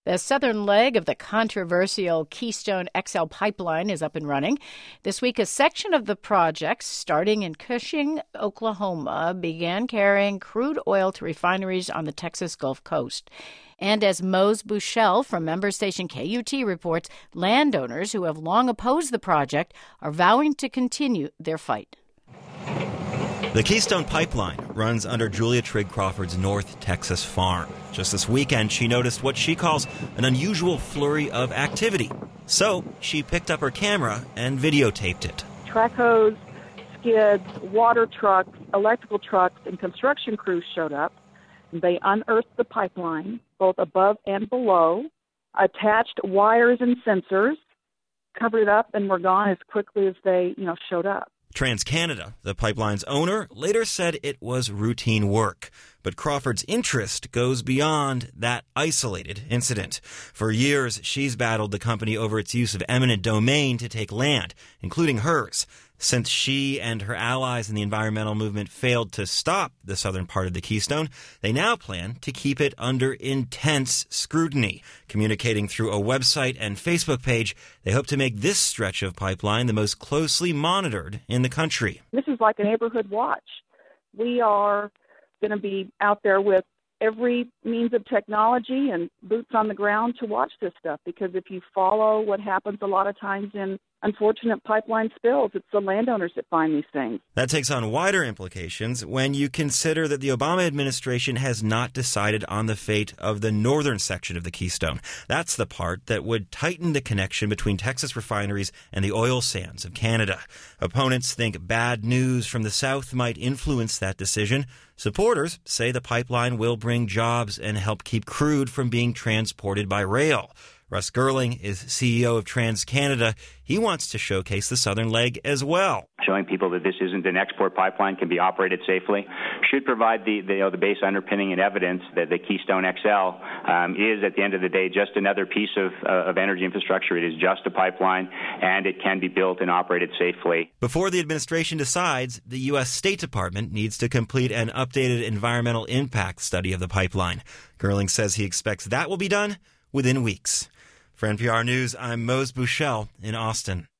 The southern leg of the controversial Keystone XL pipeline is up and running. This week, a section of the project, starting in Cushing, Oklahoma, began carrying crude oil to refineries on the Texas Gulf Coast. And as Mose Bushell from member station KUT reports, landowners who have long opposed the project are vowing to continue their fight. The Keystone Pipeline runs under Julia Trigg Crawford's North Texas farm. Just this weekend, she noticed what she calls an unusual flurry of activity. So she picked up her camera and videotaped it. Track hose, skids, water trucks, electrical trucks, and construction crews showed up. They unearthed the pipeline, both above and below, attached wires and sensors, covered it up, and were gone as quickly as they, showed up. TransCanada, the pipeline's owner, later said it was routine work. But Crawford's interest goes beyond that isolated incident. For years, she's battled the company over its use of eminent domain to take land, including hers. Since she and her allies in the environmental movement failed to stop the southern part of the Keystone, they now plan to keep it under intense scrutiny. Communicating through a website and Facebook page, they hope to make this stretch of pipeline the most closely monitored in the country. This is like a neighborhood watch. We are going to be out there with every means of technology and boots on the ground to watch this stuff, because if you follow what happens a lot of times in unfortunate pipeline spills, it's the landowners that find these things. That takes on wider implications when you consider that the Obama administration has not decided on the fate of the northern section of the Keystone. That's the part that would tighten the connection between Texas refineries and the oil sands of Canada. Opponents think bad news from the south might influence that decision. Supporters say the pipeline will bring jobs and help keep crude from being transported by rail. Russ Girling is CEO of TransCanada. He wants to showcase the southern leg as well. Showing people that this isn't an export pipeline, can be operated safely, should provide the base underpinning and evidence that the Keystone XL is, at the end of the day, just another piece of energy infrastructure. It is just a pipeline, and it can be built and operated safely. Before the administration decides, the U.S. State Department needs to complete an updated environmental impact study of the pipeline. Girling says he expects that will be done within weeks. For NPR News, I'm Mose Bushell in Austin.